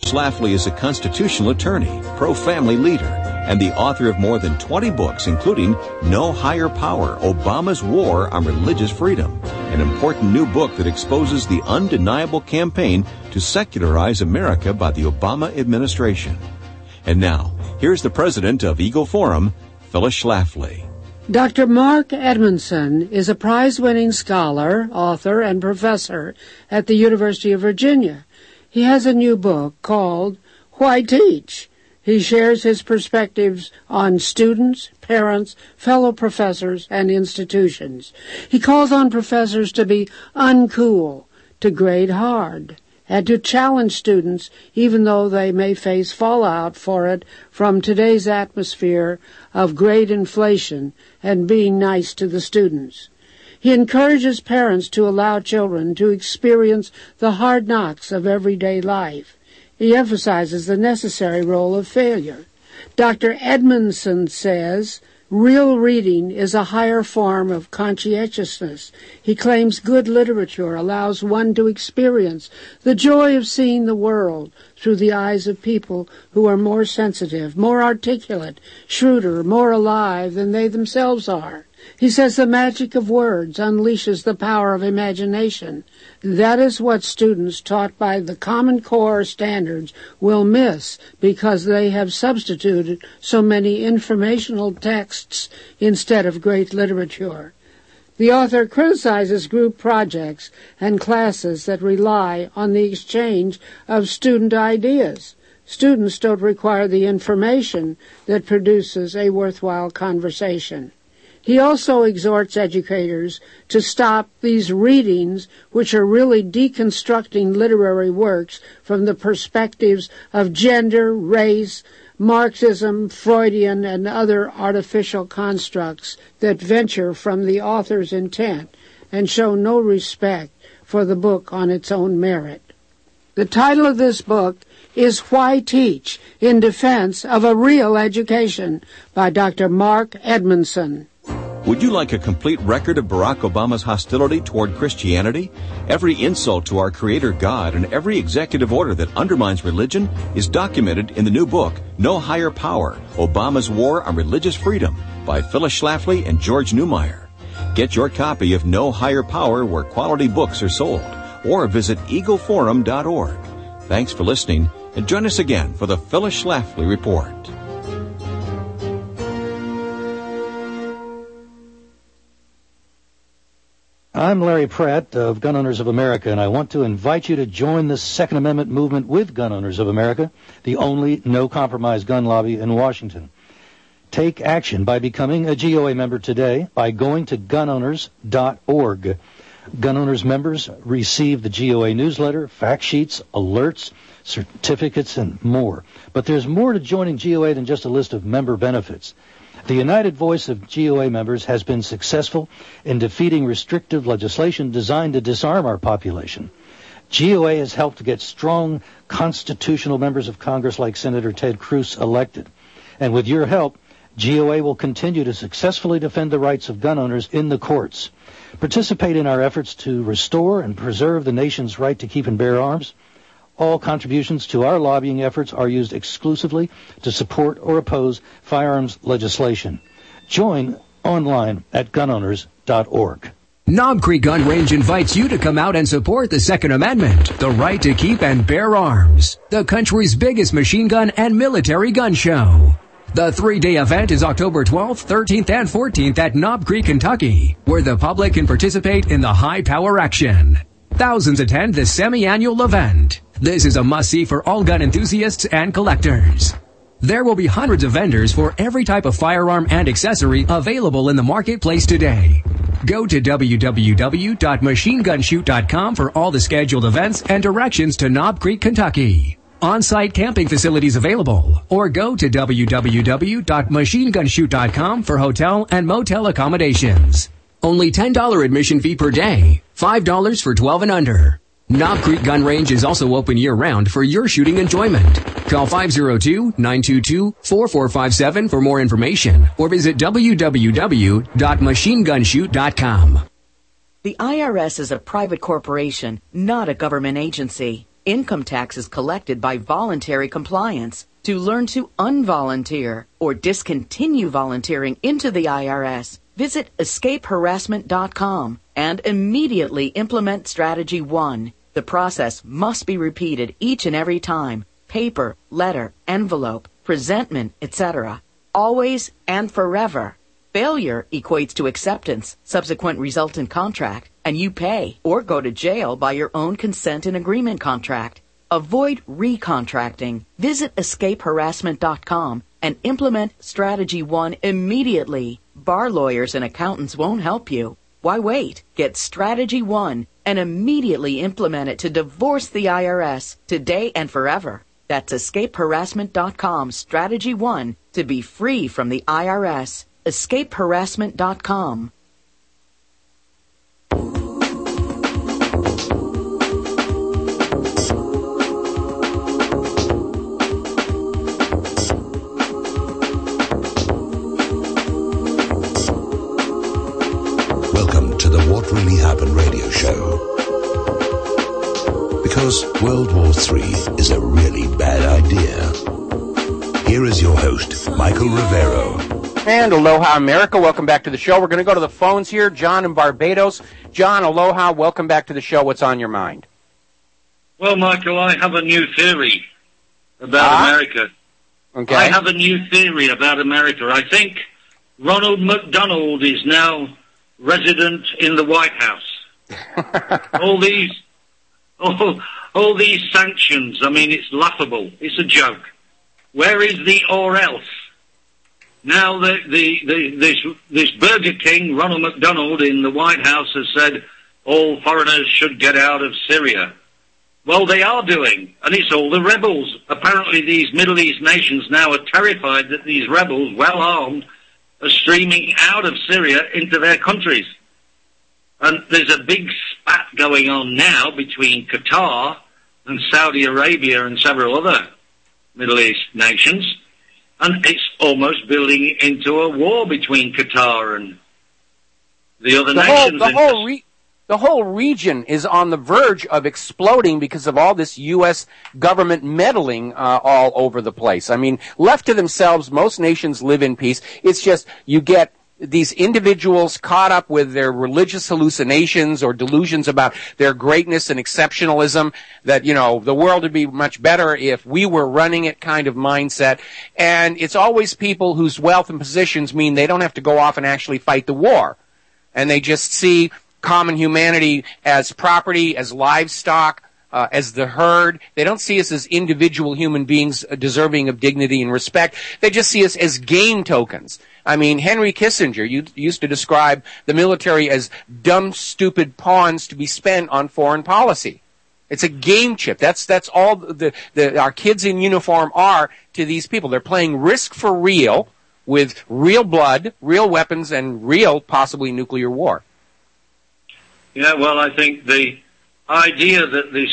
Schlafly is a constitutional attorney, pro-family leader, and the author of more than 20 books, including No Higher Power, Obama's War on Religious Freedom, an important new book that exposes the undeniable campaign to secularize America by the Obama administration. And now, here's the president of Eagle Forum, Phyllis Schlafly. Dr. Mark Edmondson is a prize-winning scholar, author, and professor at the University of Virginia. He has a new book called Why Teach? He shares his perspectives on students, parents, fellow professors, and institutions. He calls on professors to be uncool, to grade hard, and to challenge students even though they may face fallout for it from today's atmosphere of grade inflation and being nice to the students. He encourages parents to allow children to experience the hard knocks of everyday life. He emphasizes the necessary role of failure. Dr. Edmondson says, real reading is a higher form of conscientiousness. He claims good literature allows one to experience the joy of seeing the world through the eyes of people who are more sensitive, more articulate, shrewder, more alive than they themselves are. He says the magic of words unleashes the power of imagination. That is what students taught by the Common Core standards will miss because they have substituted so many informational texts instead of great literature. The author criticizes group projects and classes that rely on the exchange of student ideas. Students don't require the information that produces a worthwhile conversation. He also exhorts educators to stop these readings, which are really deconstructing literary works from the perspectives of gender, race, Marxism, Freudian, and other artificial constructs that venture from the author's intent and show no respect for the book on its own merit. The title of this book is Why Teach? In Defense of a Real Education by Dr. Mark Edmondson. Would you like a complete record of Barack Obama's hostility toward Christianity? Every insult to our Creator God and every executive order that undermines religion is documented in the new book, No Higher Power, Obama's War on Religious Freedom by Phyllis Schlafly and George Newmeyer. Get your copy of No Higher Power where quality books are sold, or visit eagleforum.org. Thanks for listening, and join us again for the Phyllis Schlafly Report. I'm Larry Pratt of Gun Owners of America, and I want to invite you to join the Second Amendment movement with Gun Owners of America, the only no-compromise gun lobby in Washington. Take action by becoming a GOA member today by going to gunowners.org. Gun Owners members receive the GOA newsletter, fact sheets, alerts, certificates, and more. But there's more to joining GOA than just a list of member benefits. The united voice of GOA members has been successful in defeating restrictive legislation designed to disarm our population. GOA has helped to get strong constitutional members of Congress like Senator Ted Cruz elected. And with your help, GOA will continue to successfully defend the rights of gun owners in the courts. Participate in our efforts to restore and preserve the nation's right to keep and bear arms. All contributions to our lobbying efforts are used exclusively to support or oppose firearms legislation. Join online at gunowners.org. Knob Creek Gun Range invites you to come out and support the Second Amendment, the right to keep and bear arms, the country's biggest machine gun and military gun show. The 3-day event is October 12th, 13th, and 14th at Knob Creek, Kentucky, where the public can participate in the high-power action. Thousands attend this semi-annual event. This is a must-see for all gun enthusiasts and collectors. There will be hundreds of vendors for every type of firearm and accessory available in the marketplace today. Go to www.machinegunshoot.com for all the scheduled events and directions to Knob Creek, Kentucky. On-site camping facilities available, or go to www.machinegunshoot.com for hotel and motel accommodations. Only $10 admission fee per day, $5 for 12 and under. Knob Creek Gun Range is also open year-round for your shooting enjoyment. Call 502-922-4457 for more information, or visit www.machinegunshoot.com. The IRS is a private corporation, not a government agency. income tax is collected by voluntary compliance. To learn to unvolunteer or discontinue volunteering into the IRS, visit escapeharassment.com and immediately implement Strategy 1. The process must be repeated each and every time. Paper, letter, envelope, presentment, etc. Always and forever. Failure equates to acceptance, subsequent resultant contract, and you pay or go to jail by your own consent and agreement contract. Avoid recontracting. Visit escapeharassment.com and implement Strategy 1 immediately. Bar lawyers and accountants won't help you. Why wait? Get Strategy 1 and immediately implement it to divorce the IRS today and forever. That's escapeharassment.com, Strategy 1, to be free from the IRS. escapeharassment.com. Welcome to the What Really Happened radio show. Because World War III is a really bad idea. Here is your host, Michael Rivero. And aloha, America. Welcome back to the show. We're going to go to the phones here. John in Barbados. John, aloha. Welcome back to the show. What's on your mind? Well, Michael, I have a new theory about America. Okay. I have a new theory about America. I think Ronald McDonald is now resident in the White House. all these sanctions, I mean, it's laughable. It's a joke. Where is the or else? Now, this Burger King, Ronald McDonald, in the White House has said all foreigners should get out of Syria. Well, they are doing, and it's all the rebels. Apparently, these Middle East nations now are terrified that these rebels, well armed, are streaming out of Syria into their countries. And there's a big spat going on now between Qatar and Saudi Arabia and several other Middle East nations. And it's almost building into a war between Qatar and the other nations. The whole region is on the verge of exploding because of all this U.S. government meddling all over the place. I mean, left to themselves, most nations live in peace. It's just you get these individuals caught up with their religious hallucinations or delusions about their greatness and exceptionalism, that, you know, the world would be much better if we were running it kind of mindset. And it's always people whose wealth and positions mean they don't have to go off and actually fight the war. And they just see common humanity as property, as livestock, as the herd. They don't see us as individual human beings deserving of dignity and respect. They just see us as game tokens. I mean, Henry Kissinger used to describe the military as dumb, stupid pawns to be spent on foreign policy. It's a game chip. That's all our kids in uniform are to these people. They're playing Risk for real with real blood, real weapons, and real, possibly, nuclear war. Yeah, well, I think the idea that this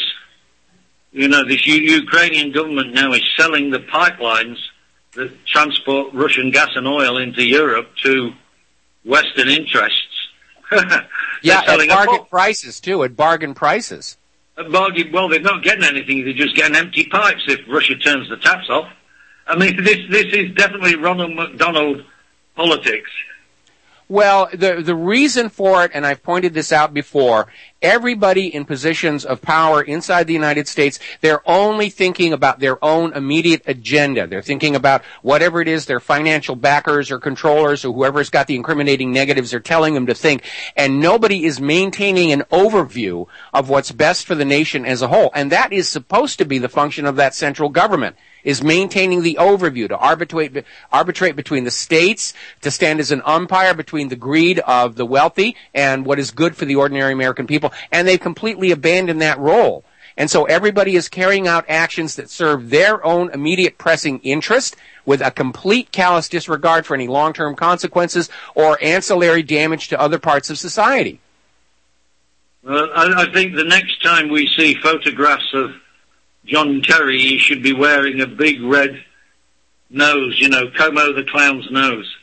Ukrainian government now is selling the pipelines that transport Russian gas and oil into Europe to Western interests. Yeah, at bargain prices, too, at bargain prices. Well, they're not getting anything. They're just getting empty pipes if Russia turns the taps off. I mean, this is definitely Ronald McDonald politics. Well, the reason for it, and I've pointed this out before, everybody in positions of power inside the United States, they're only thinking about their own immediate agenda. They're thinking about whatever it is their financial backers or controllers or whoever's got the incriminating negatives are telling them to think. And nobody is maintaining an overview of what's best for the nation as a whole. And that is supposed to be the function of that central government, is maintaining the overview, to arbitrate between the states, to stand as an umpire between the greed of the wealthy and what is good for the ordinary American people. And they've completely abandoned that role. And so everybody is carrying out actions that serve their own immediate pressing interest with a complete callous disregard for any long-term consequences or ancillary damage to other parts of society. Well, I think the next time we see photographs of John Kerry, he should be wearing a big red nose, Como the Clown's nose.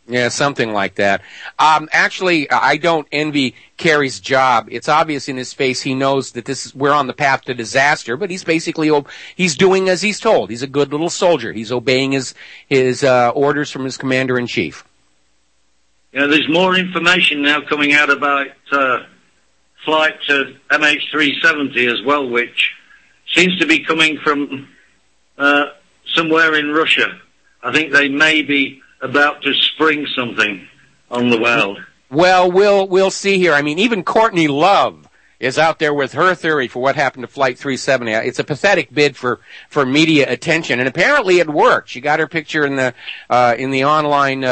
Yeah, something like that. Actually, I don't envy Kerry's job. It's obvious in his face. He knows that we're on the path to disaster, but he's basically, he's doing as he's told. He's a good little soldier. He's obeying his orders from his commander-in-chief. Yeah, there's more information now coming out about flight MH370 as well, which seems to be coming from somewhere in Russia. I think they may be about to spring something on the world. Well, we'll see here. I mean, even Courtney Love is out there with her theory for what happened to Flight 370. It's a pathetic bid for media attention, and apparently it worked. She got her picture in the online,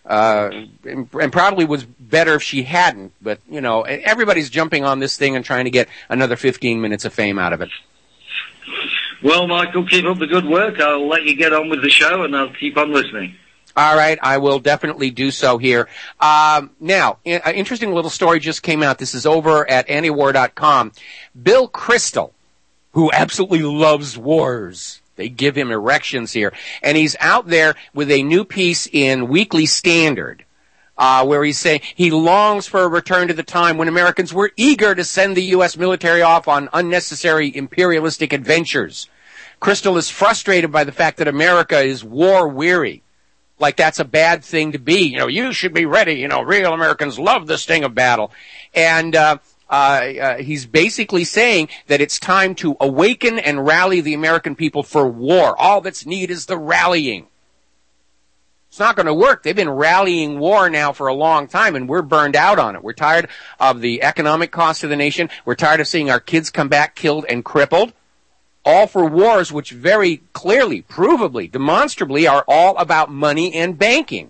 and probably was better if she hadn't. But you know, everybody's jumping on this thing and trying to get another 15 minutes of fame out of it. Well, Michael, keep up the good work. I'll let you get on with the show, and I'll keep on listening. All right, I will definitely do so here. Now, an interesting little story just came out. This is over at antiwar.com. Bill Kristol, who absolutely loves wars. They give him erections here. And he's out there with a new piece in Weekly Standard, where he's saying he longs for a return to the time when Americans were eager to send the U.S. military off on unnecessary imperialistic adventures. Kristol is frustrated by the fact that America is war-weary. Like that's a bad thing to be. You know, you should be ready. You know, real Americans love the sting of battle. And he's basically saying that it's time to awaken and rally the American people for war. All that's needed is the rallying. It's not going to work. They've been rallying war now for a long time, and we're burned out on it. We're tired of the economic cost of the nation. We're tired of seeing our kids come back killed and crippled. All for wars which very clearly, provably, demonstrably are all about money and banking.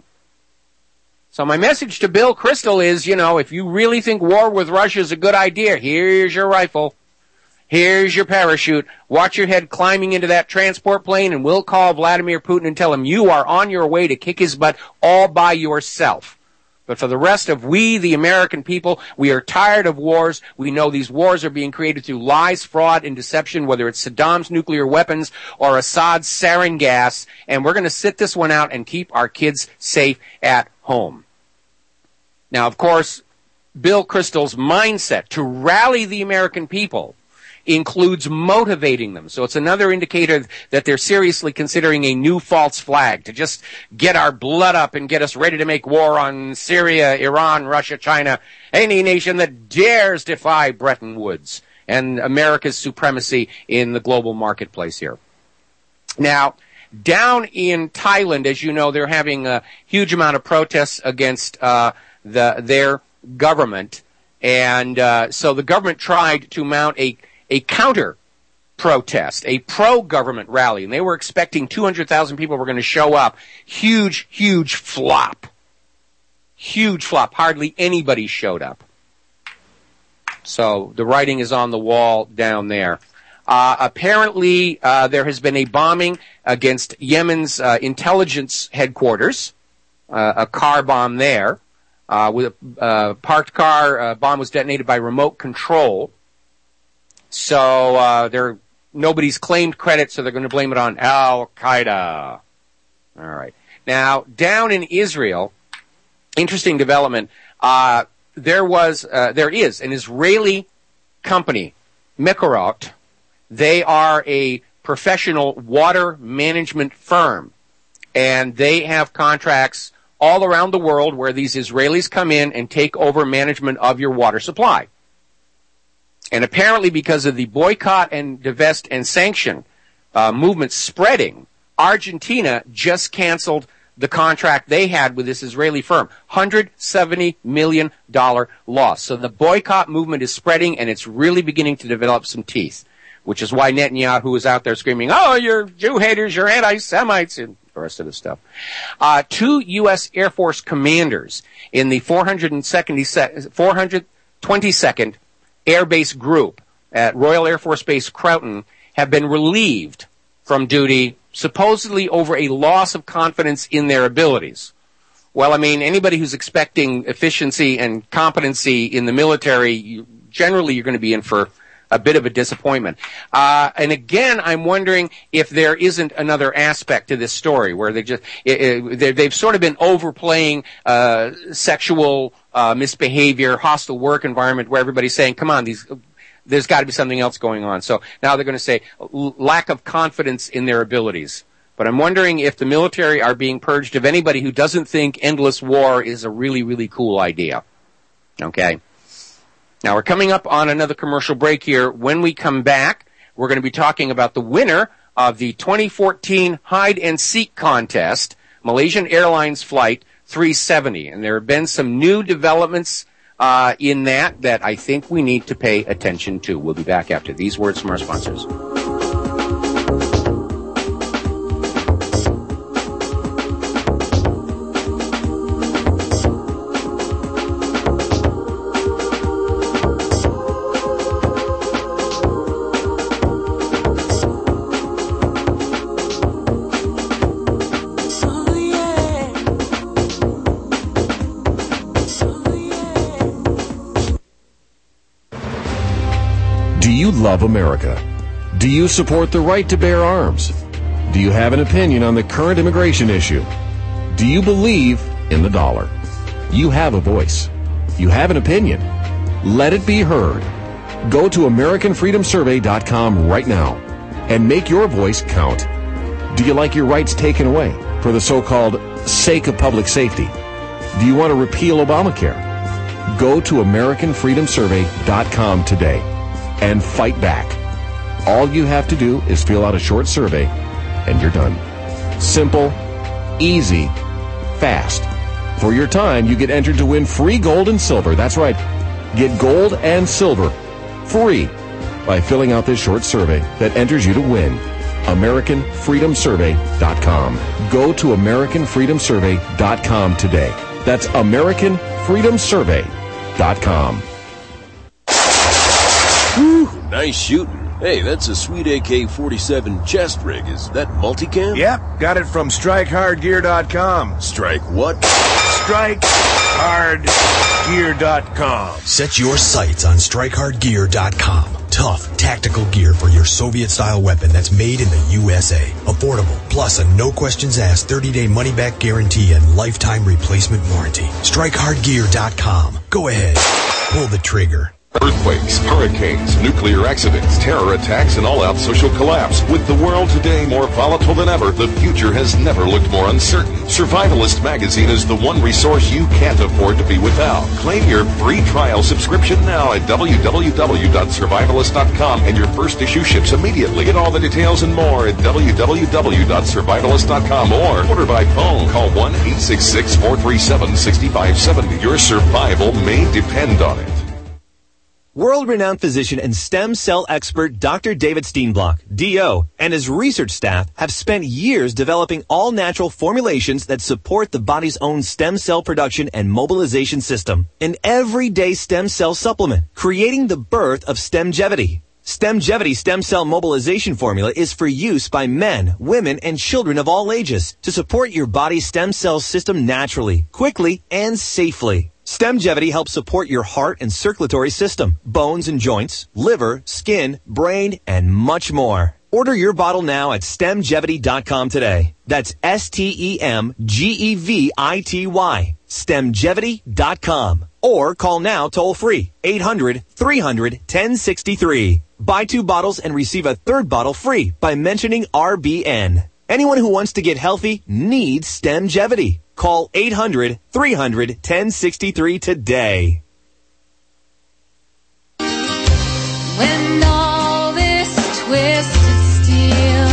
So my message to Bill Kristol is, you know, if you really think war with Russia is a good idea, here's your rifle. Here's your parachute. Watch your head climbing into that transport plane, and we'll call Vladimir Putin and tell him you are on your way to kick his butt all by yourself. But for the rest of we, the American people, we are tired of wars. We know these wars are being created through lies, fraud, and deception, whether it's Saddam's nuclear weapons or Assad's sarin gas, and we're going to sit this one out and keep our kids safe at home. Now, of course, Bill Kristol's mindset to rally the American people includes motivating them. So it's another indicator that they're seriously considering a new false flag to just get our blood up and get us ready to make war on Syria, Iran, Russia, China, any nation that dares defy Bretton Woods and America's supremacy in the global marketplace here. Now, down in Thailand, as you know, they're having a huge amount of protests against their government. And so the government tried to mount a counter protest, a pro-government rally, and they were expecting 200,000 people were going to show up. Huge, huge flop. Huge flop. Hardly anybody showed up. So the writing is on the wall down there. Apparently, there has been a bombing against Yemen's intelligence headquarters, a car bomb there. With a parked car, bomb was detonated by remote control. So nobody's claimed credit, so they're going to blame it on Al-Qaeda. All right. Now, down in Israel, interesting development. There is an Israeli company, Mekorot. They are a professional water management firm, and they have contracts all around the world where these Israelis come in and take over management of your water supply. And apparently because of the boycott and divest and sanction movement spreading, Argentina just canceled the contract they had with this Israeli firm. $170 million loss. So the boycott movement is spreading, and it's really beginning to develop some teeth, which is why Netanyahu is out there screaming, oh, you're Jew haters, you're anti-Semites, and the rest of the stuff. 2 U.S. Air Force commanders in the 422nd Air Base Group at Royal Air Force Base Croughton have been relieved from duty, supposedly over a loss of confidence in their abilities. Well, I mean, anybody who's expecting efficiency and competency in the military, generally you're going to be in for a bit of a disappointment. And again, I'm wondering if there isn't another aspect to this story where they've sort of been overplaying sexual misbehavior, hostile work environment, where everybody's saying, come on, there's got to be something else going on. So now they're going to say lack of confidence in their abilities. But I'm wondering if the military are being purged of anybody who doesn't think endless war is a really, really cool idea. Okay. Now, we're coming up on another commercial break here. When we come back, we're going to be talking about the winner of the 2014 hide-and-seek contest, Malaysian Airlines Flight 370. And there have been some new developments in that I think we need to pay attention to. We'll be back after these words from our sponsors. Do you love America? Do you support the right to bear arms? Do you have an opinion on the current immigration issue? Do you believe in the dollar? You have a voice. You have an opinion. Let it be heard. Go to AmericanFreedomSurvey.com right now and make your voice count. Do you like your rights taken away for the so-called sake of public safety? Do you want to repeal Obamacare? Go to AmericanFreedomSurvey.com today and fight back. All you have to do is fill out a short survey, and you're done. Simple, easy, fast. For your time, you get entered to win free gold and silver. That's right. Get gold and silver free by filling out this short survey that enters you to win. AmericanFreedomSurvey.com. Go to AmericanFreedomSurvey.com today. That's AmericanFreedomSurvey.com. Whew, nice shooting. Hey, that's a sweet AK-47 chest rig. Is that multicam? Yep, got it from StrikeHardGear.com. Strike what? StrikeHardGear.com. Set your sights on StrikeHardGear.com. Tough, tactical gear for your Soviet-style weapon that's made in the USA. Affordable, plus a no-questions-asked 30-day money-back guarantee and lifetime replacement warranty. StrikeHardGear.com. Go ahead. Pull the trigger. Earthquakes, hurricanes, nuclear accidents, terror attacks, and all-out social collapse. With the world today more volatile than ever, the future has never looked more uncertain. Survivalist magazine is the one resource you can't afford to be without. Claim your free trial subscription now at www.survivalist.com, and your first issue ships immediately. Get all the details and more at www.survivalist.com or order by phone. Call 1-866-437-6570. Your survival may depend on it. World-renowned physician and stem cell expert Dr. David Steenblock, DO, and his research staff have spent years developing all-natural formulations that support the body's own stem cell production and mobilization system. An everyday stem cell supplement, creating the birth of Stemgevity. Stemgevity stem cell mobilization formula is for use by men, women, and children of all ages to support your body's stem cell system naturally, quickly, and safely. Stemgevity helps support your heart and circulatory system, bones and joints, liver, skin, brain, and much more. Order your bottle now at Stemgevity.com today. That's STEMGEVITY. Stemgevity.com. Or call now toll free, 800-300-1063. Buy 2 bottles and receive a 3rd bottle free by mentioning RBN. Anyone who wants to get healthy needs Stemgevity. Call 800-300-1063 today. When all this twisted steel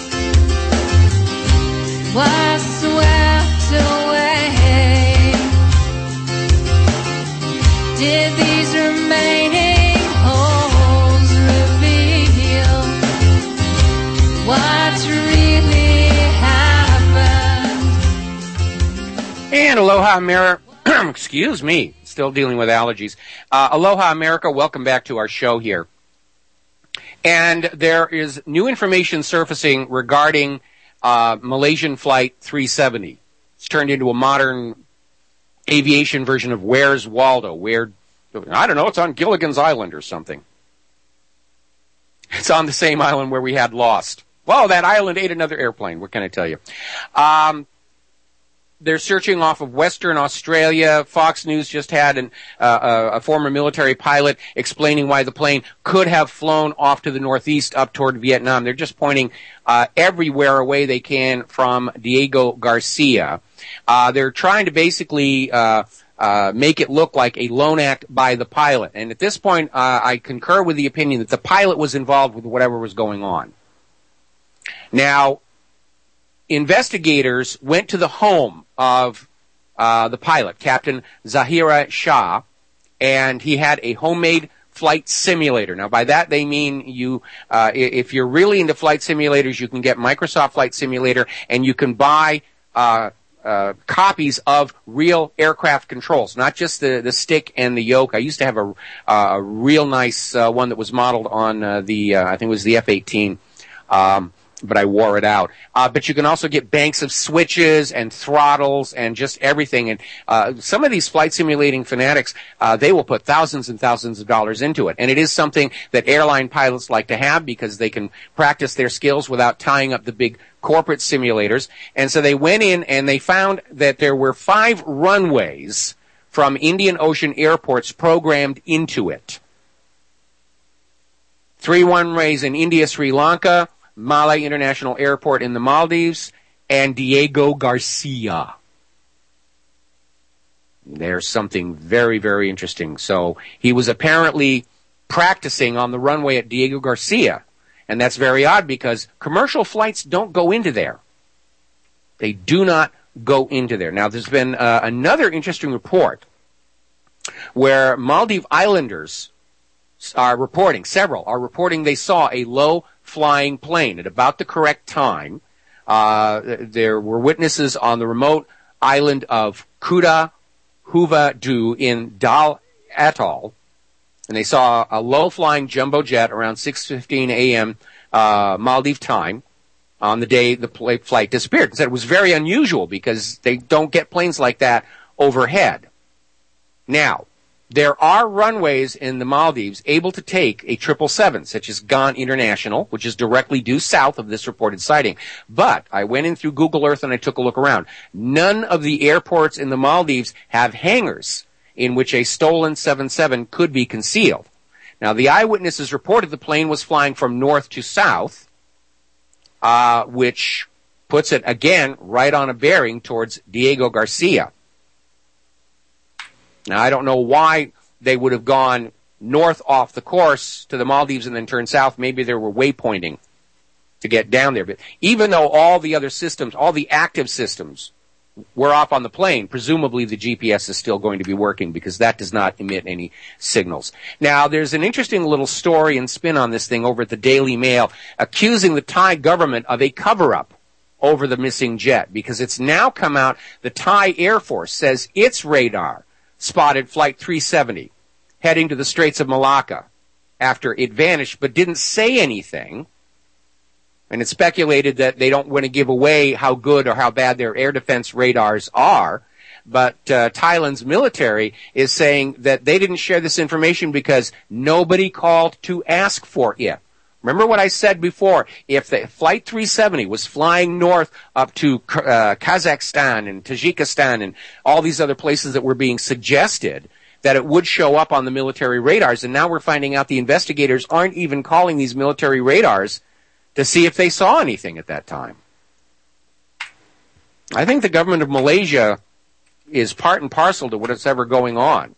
was swept away, did these remaining holes reveal what's really happened? And Aloha America, excuse me, still dealing with allergies. Aloha America, welcome back to our show here. And there is new information surfacing regarding Malaysian Flight 370. It's turned into a modern aviation version of Where's Waldo? I don't know, it's on Gilligan's Island or something. It's on the same island where we had Lost. Well, that island ate another airplane. What can I tell you? They're searching off of Western Australia. Fox News just had a former military pilot explaining why the plane could have flown off to the northeast up toward Vietnam. They're just pointing everywhere away they can from Diego Garcia. They're trying to basically make it look like a lone act by the pilot. And at this point, I concur with the opinion that the pilot was involved with whatever was going on. Now, investigators went to the home of the pilot, Captain Zahira Shah, and he had a homemade flight simulator. Now, by that they mean if you're really into flight simulators, you can get Microsoft Flight Simulator, and you can buy copies of real aircraft controls, not just the stick and the yoke. I used to have a real nice one that was modeled on I think it was the F-18. But I wore it out. But you can also get banks of switches and throttles and just everything. And some of these flight simulating fanatics, they will put thousands and thousands of dollars into it. And it is something that airline pilots like to have because they can practice their skills without tying up the big corporate simulators. And so they went in and they found that there were 5 runways from Indian Ocean airports programmed into it. 3 runways in India, Sri Lanka, Malé International Airport in the Maldives, and Diego Garcia. There's something very, very interesting. So he was apparently practicing on the runway at Diego Garcia, and that's very odd because commercial flights don't go into there. They do not go into there. Now, there's been another interesting report where Maldive Islanders several are reporting they saw a low-flying plane at about the correct time. There were witnesses on the remote island of Kuta Huvadu in Dal Atoll, and they saw a low-flying jumbo jet around 6:15 a.m. Maldive time on the day the flight disappeared. They said it was very unusual because they don't get planes like that overhead. Now, there are runways in the Maldives able to take a 777, such as Ghan International, which is directly due south of this reported sighting. But I went in through Google Earth and I took a look around. None of the airports in the Maldives have hangars in which a stolen 777 could be concealed. Now, the eyewitnesses reported the plane was flying from north to south, which puts it, again, right on a bearing towards Diego Garcia. Now, I don't know why they would have gone north off the course to the Maldives and then turned south. Maybe they were waypointing to get down there. But even though all the other systems, all the active systems were off on the plane, presumably the GPS is still going to be working because that does not emit any signals. Now, there's an interesting little story and spin on this thing over at the Daily Mail accusing the Thai government of a cover-up over the missing jet because it's now come out the Thai Air Force says its radar spotted Flight 370 heading to the Straits of Malacca after it vanished, but didn't say anything. And it's speculated that they don't want to give away how good or how bad their air defense radars are. But Thailand's military is saying that they didn't share this information because nobody called to ask for it. Remember what I said before, if the Flight 370 was flying north up to Kazakhstan and Tajikistan and all these other places that were being suggested, that it would show up on the military radars. And now we're finding out the investigators aren't even calling these military radars to see if they saw anything at that time. I think the government of Malaysia is part and parcel to what's ever going on.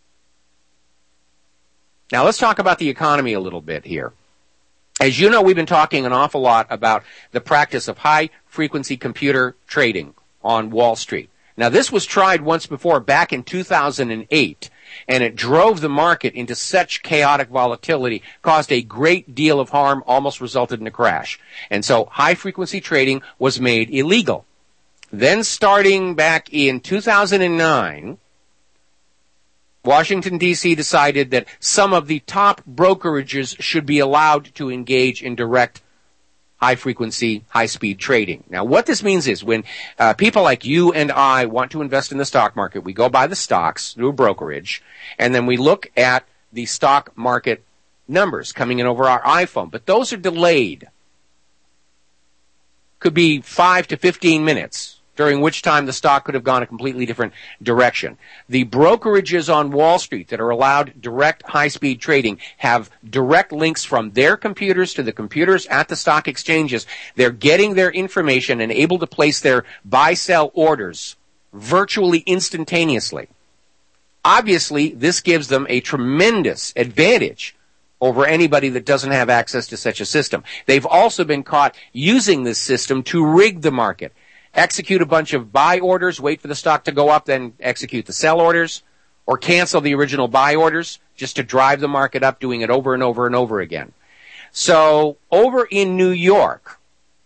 Now let's talk about the economy a little bit here. As you know, we've been talking an awful lot about the practice of high-frequency computer trading on Wall Street. Now, this was tried once before back in 2008, and it drove the market into such chaotic volatility, caused a great deal of harm, almost resulted in a crash. And so high-frequency trading was made illegal. Then starting back in 2009, Washington, D.C. decided that some of the top brokerages should be allowed to engage in direct high-frequency, high-speed trading. Now, what this means is when people like you and I want to invest in the stock market, we go buy the stocks through a brokerage, and then we look at the stock market numbers coming in over our iPhone, but those are delayed. Could be 5 to 15 minutes, during which time the stock could have gone a completely different direction. The brokerages on Wall Street that are allowed direct high-speed trading have direct links from their computers to the computers at the stock exchanges. They're getting their information and able to place their buy-sell orders virtually instantaneously. Obviously, this gives them a tremendous advantage over anybody that doesn't have access to such a system. They've also been caught using this system to rig the market. Execute a bunch of buy orders, wait for the stock to go up, then execute the sell orders, or cancel the original buy orders just to drive the market up, doing it over and over and over again. So over in New York,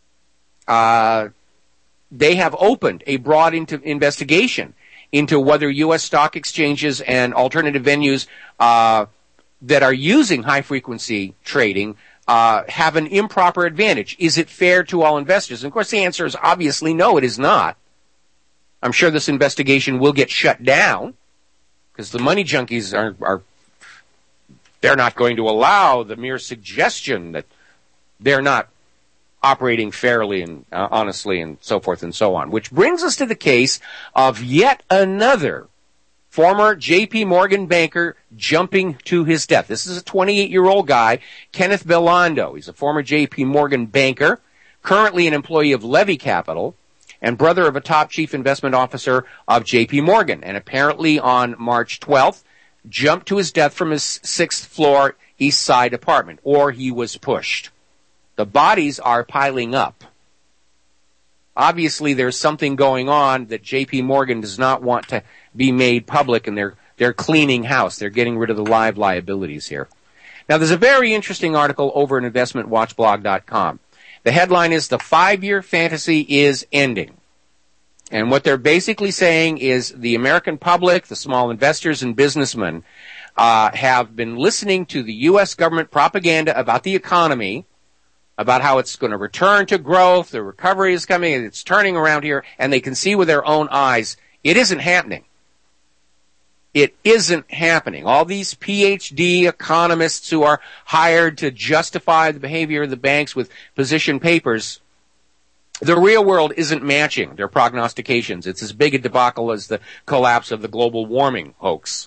they have opened a broad investigation into whether U.S. stock exchanges and alternative venues that are using high-frequency trading have an improper advantage. Is it fair to all investors? And of course, the answer is obviously no, it is not. I'm sure this investigation will get shut down because the money junkies they're not going to allow the mere suggestion that they're not operating fairly and honestly and so forth and so on. Which brings us to the case of yet another former J.P. Morgan banker jumping to his death. This is a 28-year-old guy, Kenneth Belando. He's a former J.P. Morgan banker, currently an employee of Levy Capital, and brother of a top chief investment officer of J.P. Morgan. And apparently on March 12th, jumped to his death from his 6th floor East Side apartment, or he was pushed. The bodies are piling up. Obviously, there's something going on that J.P. Morgan does not want to be made public, and they're cleaning house. They're getting rid of the live liabilities here. Now, there's a very interesting article over at investmentwatchblog.com. The headline is, "The 5-Year Fantasy is Ending." And what they're basically saying is the American public, the small investors and businessmen, have been listening to the U.S. government propaganda about the economy, about how it's going to return to growth, the recovery is coming, and it's turning around here, and they can see with their own eyes it isn't happening. It isn't happening. All these PhD economists who are hired to justify the behavior of the banks with position papers, the real world isn't matching their prognostications. It's as big a debacle as the collapse of the global warming hoax.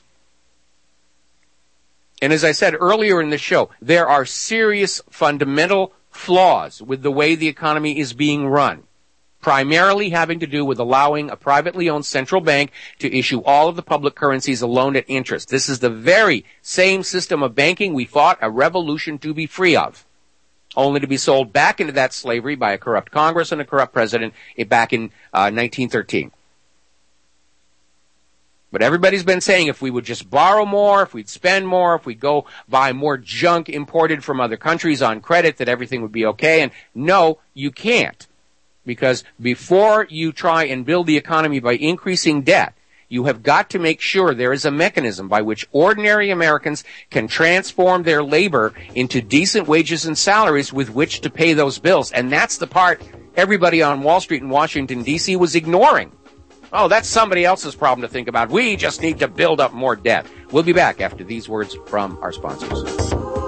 And as I said earlier in the show, there are serious fundamental flaws with the way the economy is being run, primarily having to do with allowing a privately owned central bank to issue all of the public currencies alone at interest. This is the very same system of banking we fought a revolution to be free of, only to be sold back into that slavery by a corrupt Congress and a corrupt president back in 1913. But everybody's been saying if we would just borrow more, if we'd spend more, if we'd go buy more junk imported from other countries on credit, that everything would be okay. And no, you can't. Because before you try and build the economy by increasing debt, you have got to make sure there is a mechanism by which ordinary Americans can transform their labor into decent wages and salaries with which to pay those bills. And that's the part everybody on Wall Street in Washington, D.C. was ignoring. Oh, that's somebody else's problem to think about. We just need to build up more debt. We'll be back after these words from our sponsors.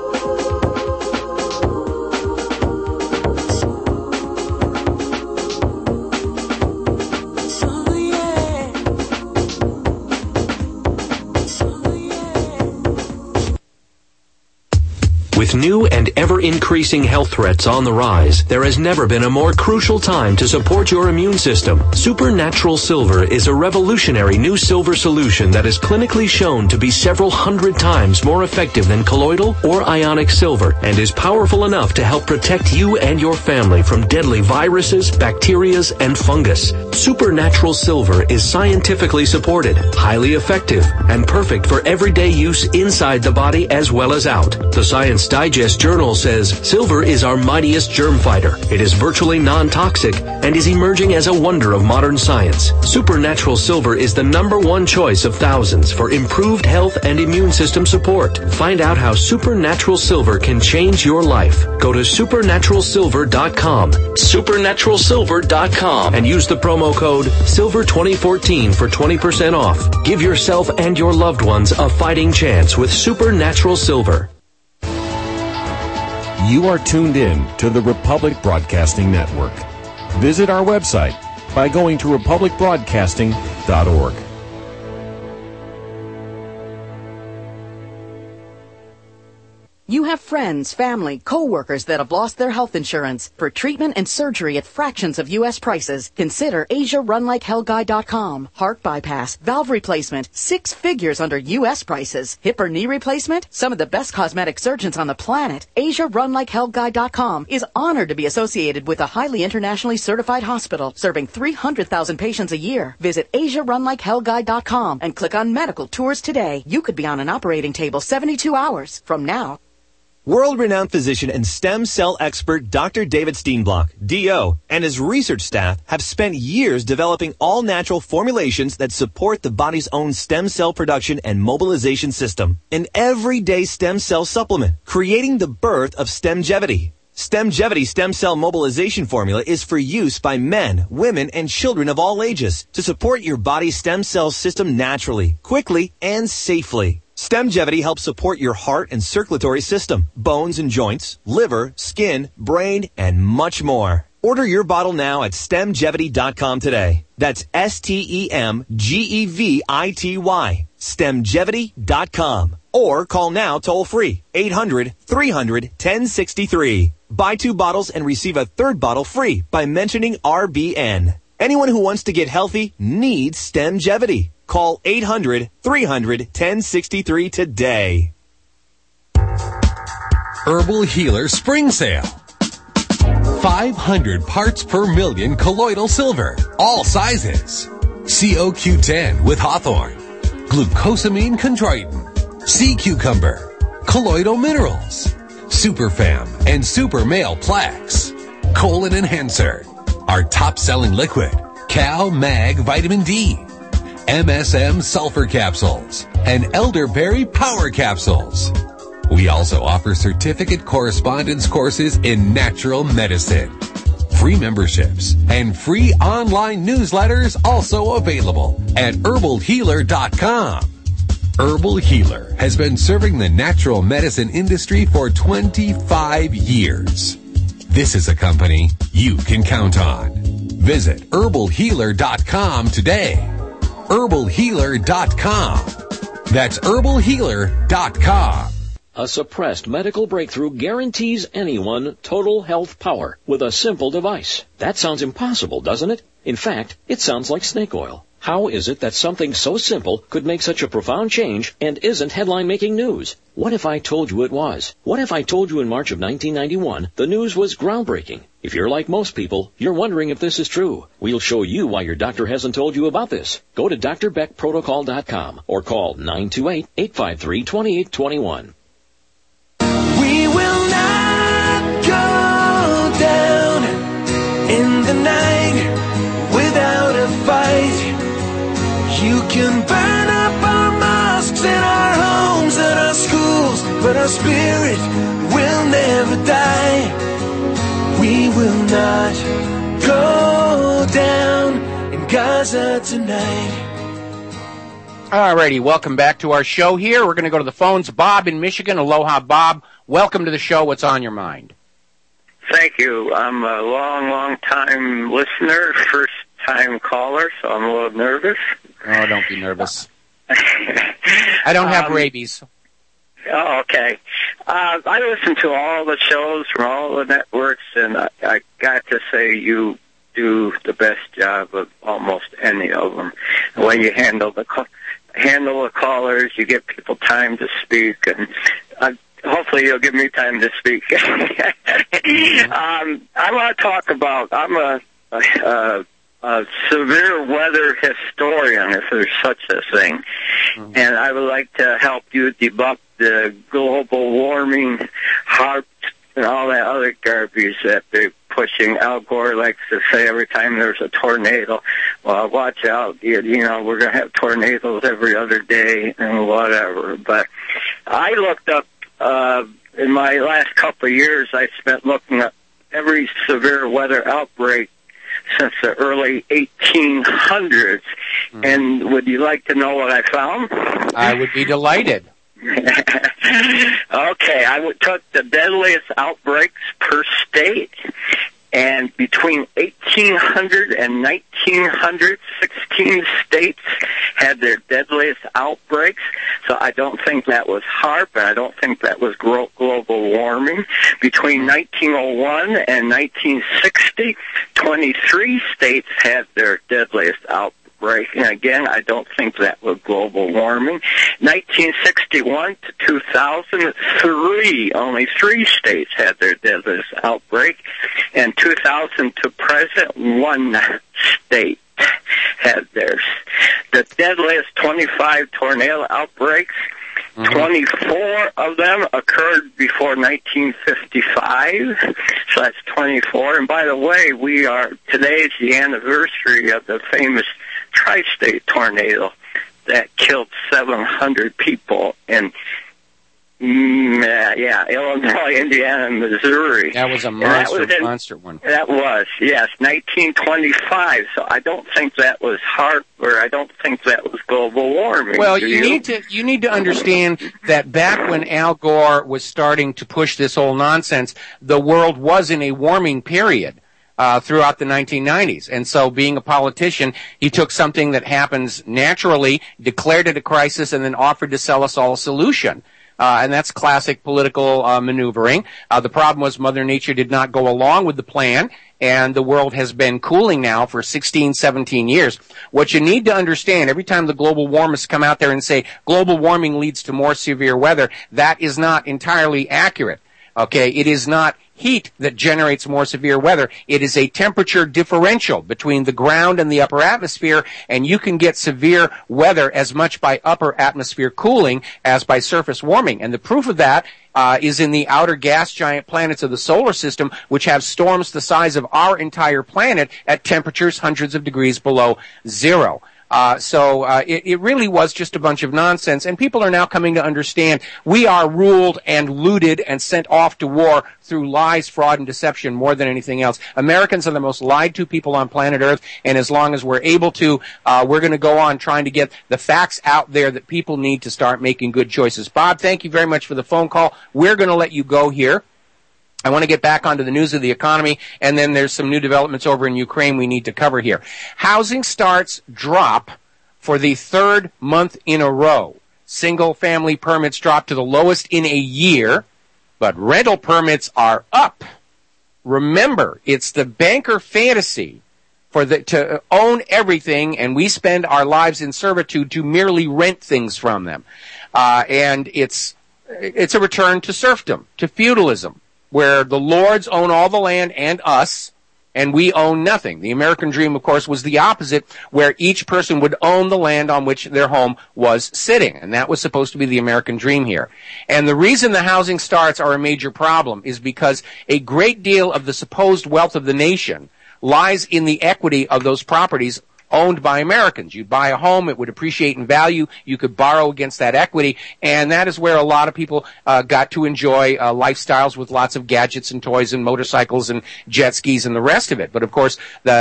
With new and ever-increasing health threats on the rise, there has never been a more crucial time to support your immune system. Supernatural Silver is a revolutionary new silver solution that is clinically shown to be several hundred times more effective than colloidal or ionic silver and is powerful enough to help protect you and your family from deadly viruses, bacteria, and fungus. Supernatural Silver is scientifically supported, highly effective, and perfect for everyday use inside the body as well as out. The Science Digest Journal says silver is our mightiest germ fighter. It is virtually non-toxic and is emerging as a wonder of modern science. Supernatural Silver is the #1 choice of thousands for improved health and immune system support. Find out how Supernatural Silver can change your life. Go to supernaturalsilver.com, supernaturalsilver.com, and use the promo code SILVER2014 for 20% off. Give yourself and your loved ones a fighting chance with Supernatural Silver. You are tuned in to the Republic Broadcasting Network. Visit our website by going to republicbroadcasting.org. You have friends, family, co-workers that have lost their health insurance. For treatment and surgery at fractions of U.S. prices, consider AsiaRunLikeHellGuy.com. Heart bypass, valve replacement, 6 figures under U.S. prices. Hip or knee replacement, some of the best cosmetic surgeons on the planet. AsiaRunLikeHellGuy.com is honored to be associated with a highly internationally certified hospital serving 300,000 patients a year. Visit AsiaRunLikeHellGuy.com and click on Medical Tours today. You could be on an operating table 72 hours from now. World-renowned physician and stem cell expert Dr. David Steenblock, DO, and his research staff have spent years developing all-natural formulations that support the body's own stem cell production and mobilization system. An everyday stem cell supplement, creating the birth of Stemgevity. Stemgevity stem cell mobilization formula is for use by men, women, and children of all ages to support your body's stem cell system naturally, quickly, and safely. Stemgevity helps support your heart and circulatory system, bones and joints, liver, skin, brain, and much more. Order your bottle now at Stemgevity.com today. That's STEMGEVITY. Stemgevity.com. Or call now toll free, 800-300-1063. Buy 2 bottles and receive a 3rd bottle free by mentioning RBN. Anyone who wants to get healthy needs Stemgevity. Call 800-300-1063 today. Herbal Healer Spring Sale. 500 parts per million colloidal silver, all sizes. COQ10 with hawthorn, glucosamine chondroitin, sea cucumber, colloidal minerals, superfam and super male plaques, colon enhancer, our top-selling liquid, Cal Mag Vitamin D, MSM sulfur capsules, and elderberry power capsules. We also offer certificate correspondence courses in natural medicine. Free memberships and free online newsletters also available at herbalhealer.com. Herbal Healer has been serving the natural medicine industry for 25 years. This is a company you can count on. Visit herbalhealer.com today. herbalhealer.com. That's herbalhealer.com. A suppressed medical breakthrough guarantees anyone total health power with a simple device. That sounds impossible, doesn't it? In fact, it sounds like snake oil. How is it that something so simple could make such a profound change and isn't headline-making news? What if I told you it was? What if I told you in March of 1991 the news was groundbreaking? If you're like most people, you're wondering if this is true. We'll show you why your doctor hasn't told you about this. Go to drbeckprotocol.com or call 928-853-2821. We will not go down in the night without a fight. You can burn up our mosques and our homes and our schools, but our spirit will never die. We will not go down in Gaza tonight. Alrighty, welcome back to our show here. We're going to go to the phones. Bob in Michigan. Aloha, Bob. Welcome to the show. What's on your mind? Thank you. I'm a long time listener, first-time caller, so I'm a little nervous. Oh, don't be nervous. I don't have rabies. Oh, okay. I listen to all the shows from all the networks, and I got to say you do the best job of almost any of them. The way you handle the callers, you give people time to speak, and hopefully you'll give me time to speak. I want to talk about, I'm a severe weather historian, if there's such a thing, and I would like to help you debunk the global warming HAARP and all that other garbage that they're pushing. Al Gore likes to say every time there's a tornado, well, watch out, you know, we're going to have tornadoes every other day and whatever. But I looked up, in my last couple of years, I spent looking up every severe weather outbreak since the early 1800s. And would you like to know what I found? I would be delighted. Okay, I took the deadliest outbreaks per state, and between 1800 and 1900, 16 states had their deadliest outbreaks. So I don't think that was HAARP, and I don't think that was global warming. Between 1901 and 1960, 23 states had their deadliest outbreaks. And again, I don't think that was global warming. 1961 to 2003, only 3 states had their deadliest outbreak. And 2000 to present, 1 state had theirs. The deadliest 25 tornado outbreaks, 24 of them occurred before 1955, so that's 24. And by the way, today is the anniversary of the famous tri-state tornado that killed 700 people in Illinois, Indiana, and Missouri. That was a monster one. That was, yes, 1925. So I don't think that was HAARP, or I don't think that was global warming. Well, you need to understand that back when Al Gore was starting to push this whole nonsense, the world was in a warming period throughout the 1990s. And so being a politician, he took something that happens naturally, declared it a crisis, and then offered to sell us all a solution. And that's classic political maneuvering. The problem was Mother Nature did not go along with the plan, and the world has been cooling now for 16, 17 years. What you need to understand, every time the global warmers come out there and say global warming leads to more severe weather, that is not entirely accurate. Okay, it is not heat that generates more severe weather. It is a temperature differential between the ground and the upper atmosphere, and you can get severe weather as much by upper atmosphere cooling as by surface warming. And the proof of that is in the outer gas giant planets of the solar system, which have storms the size of our entire planet at temperatures hundreds of degrees below zero. So it really was just a bunch of nonsense, and people are now coming to understand we are ruled and looted and sent off to war through lies, fraud, and deception more than anything else. Americans are the most lied to people on planet Earth, and as long as we're able to, we're going to go on trying to get the facts out there that people need to start making good choices. Bob, thank you very much for the phone call. We're going to let you go here. I want to get back onto the news of the economy, and then there's some new developments over in Ukraine we need to cover here. Housing starts drop for the 3rd month in a row. Single-family permits drop to the lowest in a year, but rental permits are up. Remember, it's the banker fantasy to own everything, and we spend our lives in servitude to merely rent things from them. And it's a return to serfdom, to feudalism, where the lords own all the land and us, and we own nothing. The American dream, of course, was the opposite, where each person would own the land on which their home was sitting, and that was supposed to be the American dream here. And the reason the housing starts are a major problem is because a great deal of the supposed wealth of the nation lies in the equity of those properties owned by Americans. You'd buy a home, it would appreciate in value, you could borrow against that equity, and that is where a lot of people got to enjoy lifestyles with lots of gadgets and toys and motorcycles and jet skis and the rest of it. But of course,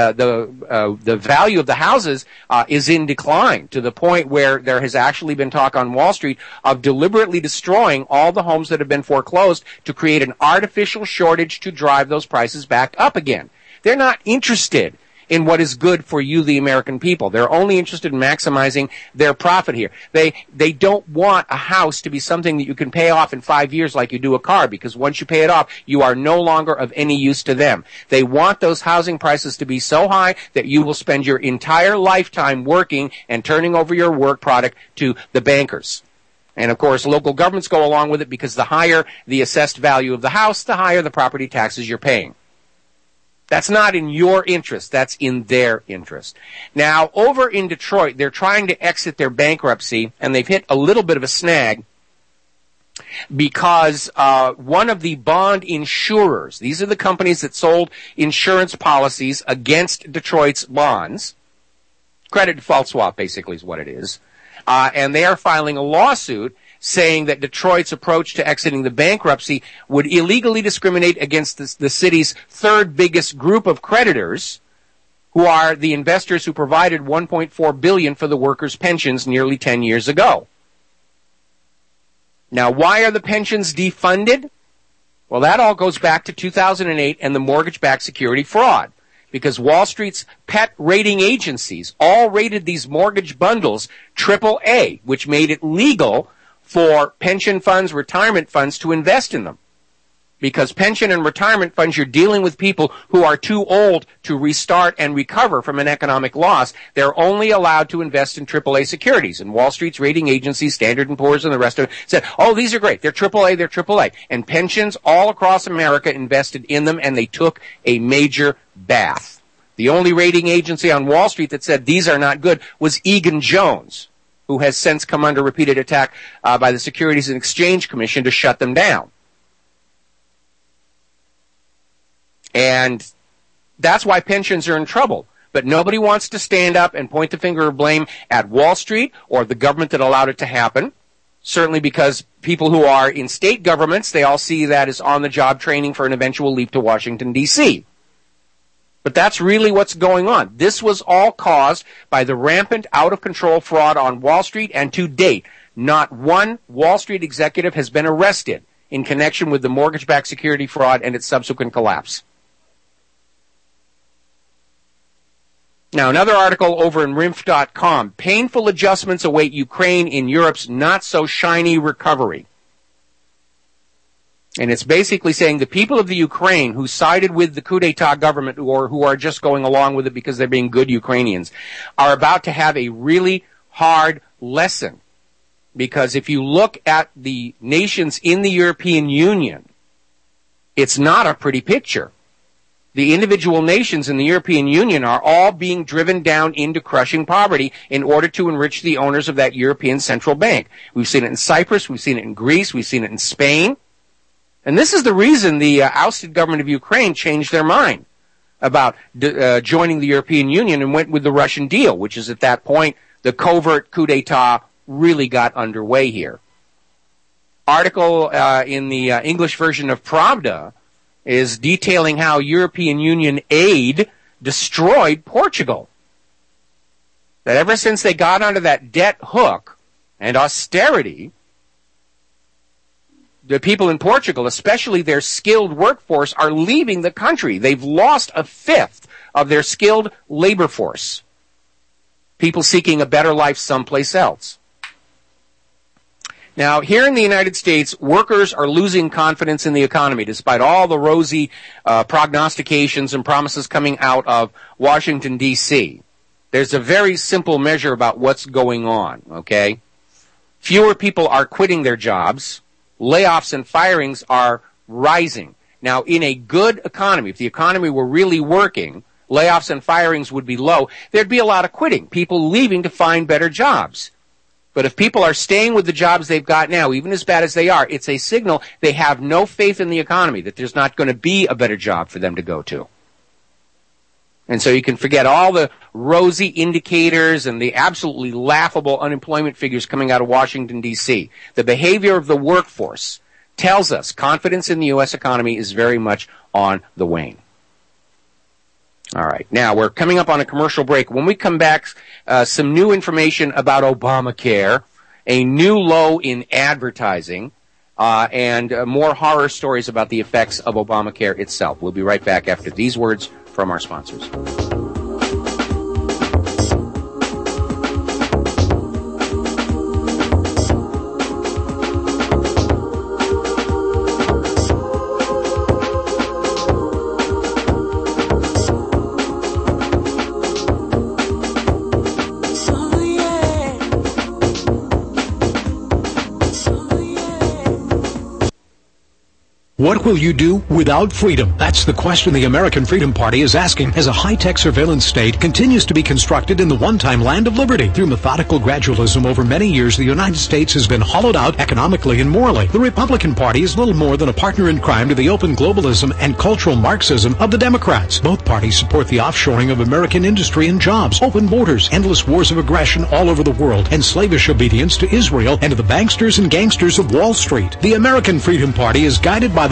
the value of the houses is in decline to the point where there has actually been talk on Wall Street of deliberately destroying all the homes that have been foreclosed to create an artificial shortage to drive those prices back up again. They're not interested in what is good for you, the American people. They're only interested in maximizing their profit here. They don't want a house to be something that you can pay off in 5 years like you do a car, because once you pay it off, you are no longer of any use to them. They want those housing prices to be so high that you will spend your entire lifetime working and turning over your work product to the bankers. And of course, local governments go along with it because the higher the assessed value of the house, the higher the property taxes you're paying. That's not in your interest. That's in their interest. Now, over in Detroit, they're trying to exit their bankruptcy, and they've hit a little bit of a snag because one of the bond insurers, these are the companies that sold insurance policies against Detroit's bonds, credit default swap basically is what it is, and they are filing a lawsuit saying that Detroit's approach to exiting the bankruptcy would illegally discriminate against the city's 3rd biggest group of creditors, who are the investors who provided $1.4 billion for the workers' pensions nearly 10 years ago. Now, why are the pensions defunded? Well, that all goes back to 2008 and the mortgage-backed security fraud, because Wall Street's pet rating agencies all rated these mortgage bundles AAA, which made it legal for pension funds, retirement funds to invest in them. Because pension and retirement funds, you're dealing with people who are too old to restart and recover from an economic loss. They're only allowed to invest in AAA securities. And Wall Street's rating agencies, Standard & Poor's and the rest of it, said, oh, these are great. They're AAA, they're AAA. And pensions all across America invested in them, and they took a major bath. The only rating agency on Wall Street that said these are not good was Egan-Jones, who has since come under repeated attack by the Securities and Exchange Commission to shut them down. And that's why pensions are in trouble. But nobody wants to stand up and point the finger of blame at Wall Street or the government that allowed it to happen. Certainly because people who are in state governments, they all see that as on-the-job training for an eventual leap to Washington, D.C. But that's really what's going on. This was all caused by the rampant, out-of-control fraud on Wall Street, and to date, not one Wall Street executive has been arrested in connection with the mortgage-backed security fraud and its subsequent collapse. Now, another article over in RINF.com. Painful adjustments await Ukraine in Europe's not-so-shiny recovery. And it's basically saying the people of the Ukraine who sided with the coup d'etat government or who are just going along with it because they're being good Ukrainians are about to have a really hard lesson. Because if you look at the nations in the European Union, it's not a pretty picture. The individual nations in the European Union are all being driven down into crushing poverty in order to enrich the owners of that European Central Bank. We've seen it in Cyprus, we've seen it in Greece, we've seen it in Spain. And this is the reason the ousted government of Ukraine changed their mind about joining the European Union and went with the Russian deal, which is at that point the covert coup d'etat really got underway here. Article in the English version of Pravda is detailing how European Union aid destroyed Portugal. That ever since they got onto that debt hook and austerity, the people in Portugal, especially their skilled workforce, are leaving the country. They've lost a fifth of their skilled labor force. People seeking a better life someplace else. Now, here in the United States, workers are losing confidence in the economy, despite all the rosy prognostications and promises coming out of Washington, D.C. There's a very simple measure about what's going on, okay? Fewer people are quitting their jobs. Layoffs and firings are rising. Now, in a good economy, if the economy were really working, layoffs and firings would be low. There'd be a lot of quitting, people leaving to find better jobs. But if people are staying with the jobs they've got now, even as bad as they are, it's a signal they have no faith in the economy, that there's not going to be a better job for them to go to. And so you can forget all the rosy indicators and the absolutely laughable unemployment figures coming out of Washington, D.C. The behavior of the workforce tells us confidence in the U.S. economy is very much on the wane. All right. Now, we're coming up on a commercial break. When we come back, some new information about Obamacare, a new low in advertising, and more horror stories about the effects of Obamacare itself. We'll be right back after these words from our sponsors. What will you do without freedom? That's the question the American Freedom Party is asking as a high-tech surveillance state continues to be constructed in the one-time land of liberty. Through methodical gradualism over many years, the United States has been hollowed out economically and morally. The Republican Party is little more than a partner in crime to the open globalism and cultural Marxism of the Democrats. Both parties support the offshoring of American industry and jobs, open borders, endless wars of aggression all over the world, and slavish obedience to Israel and to the banksters and gangsters of Wall Street. The American Freedom Party is guided by the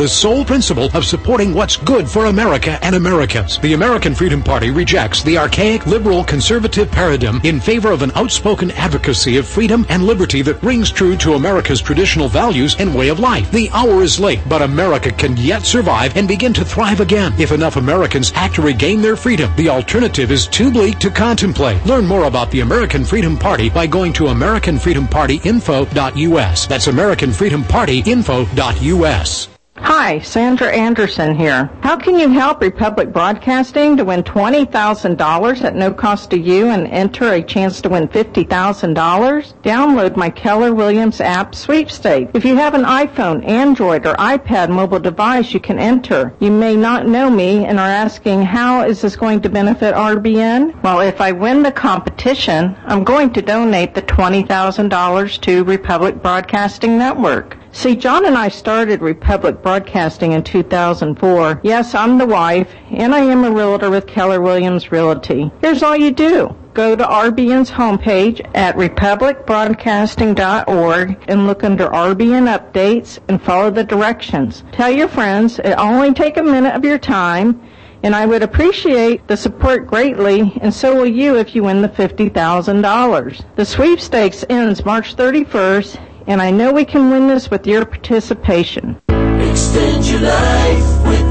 the sole principle of supporting what's good for America and Americans. The American Freedom Party rejects the archaic liberal conservative paradigm in favor of an outspoken advocacy of freedom and liberty that rings true to America's traditional values and way of life. The hour is late, but America can yet survive and begin to thrive again if enough Americans act to regain their freedom. The alternative is too bleak to contemplate. Learn more about the American Freedom Party by going to AmericanFreedomPartyInfo.us. That's AmericanFreedomPartyInfo.us. Hi, Sandra Anderson here. How can you help Republic Broadcasting to win $20,000 at no cost to you and enter a chance to win $50,000? Download my Keller Williams app sweepstakes. If you have an iPhone, Android, or iPad mobile device, you can enter. You may not know me and are asking, how is this going to benefit RBN? Well, if I win the competition, I'm going to donate the $20,000 to Republic Broadcasting Network. See, John and I started Republic Broadcasting in 2004. Yes, I'm the wife, and I am a realtor with Keller Williams Realty. Here's all you do. Go to RBN's homepage at republicbroadcasting.org and look under RBN Updates and follow the directions. Tell your friends it only take a minute of your time, and I would appreciate the support greatly, and so will you if you win the $50,000. The sweepstakes ends March 31st, and I know we can win this with your participation. Extend your life with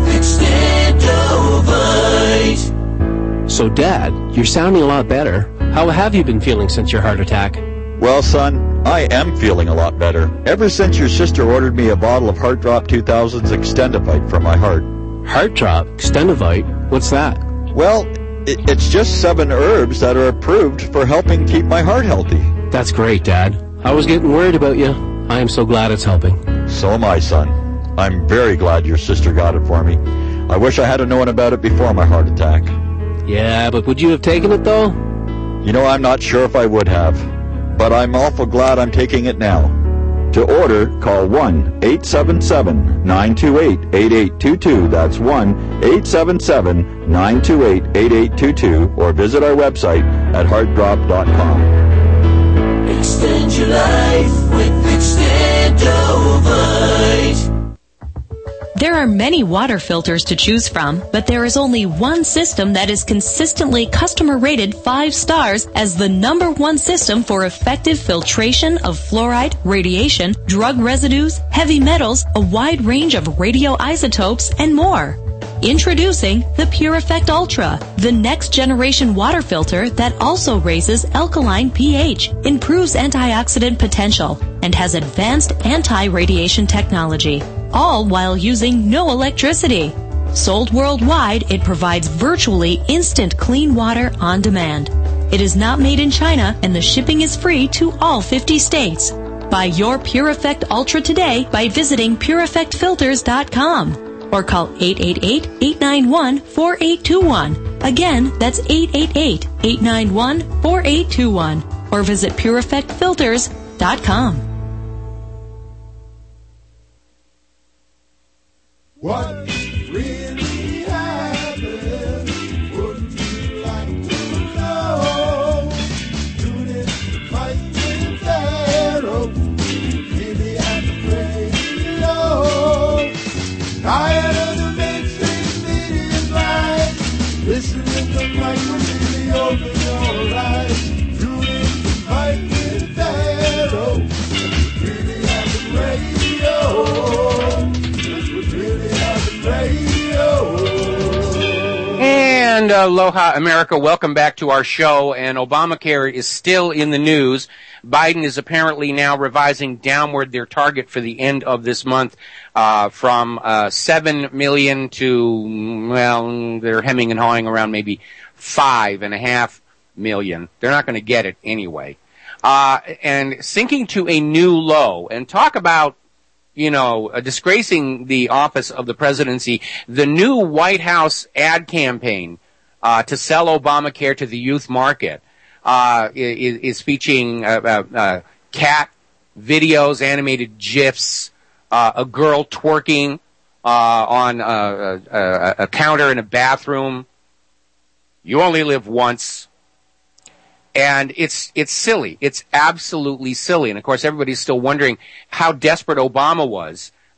Extendovite. So, Dad, you're sounding a lot better. How have you been feeling since your heart attack? Well, son, I am feeling a lot better. Ever since your sister ordered me a bottle of Heart Drop 2000's Extendovite for my heart. Heart Drop? Extendovite? What's that? Well, it's just 7 herbs that are approved for helping keep my heart healthy. That's great, Dad. I was getting worried about you. I am so glad it's helping. So am I, son. I'm very glad your sister got it for me. I wish I had known about it before my heart attack. Yeah, but would you have taken it, though? You know, I'm not sure if I would have, but I'm awful glad I'm taking it now. To order, call 1-877-928-8822. That's 1-877-928-8822, or visit our website at heartdrop.com. Extend your life with Extendovite. There are many water filters to choose from, but there is only one system that is consistently customer rated 5 stars as the #1 system for effective filtration of fluoride, radiation, drug residues, heavy metals, a wide range of radioisotopes, and more. Introducing the Pure Effect Ultra, the next generation water filter that also raises alkaline pH, improves antioxidant potential, and has advanced anti-radiation technology, all while using no electricity. Sold worldwide, it provides virtually instant clean water on demand. It is not made in China, and the shipping is free to all 50 states. Buy your Pure Effect Ultra today by visiting PureEffectFilters.com. or call 888-891-4821. Again, that's 888-891-4821. Or visit PureEffectFilters.com. What really happened? Wouldn't you like to know? Tune in to Mike and Pharaoh. Really at the radio. Tired of the mainstream media's lies. Listening to Mike will really open your eyes. Tune in to Mike and Pharaoh. Really at the radio. And aloha, America. Welcome back to our show. And Obamacare is still in the news. Biden is apparently now revising downward their target for the end of this month from 7 million to, well, they're hemming and hawing around maybe 5.5 million. They're not going to get it anyway. And sinking to a new low. And talk about, disgracing the office of the presidency. The new White House ad campaign to sell Obamacare to the youth market is featuring cat videos, animated GIFs, a girl twerking on a counter in a bathroom. You only live once. And it's silly. It's absolutely silly. And of course, everybody's still wondering how desperate Obama was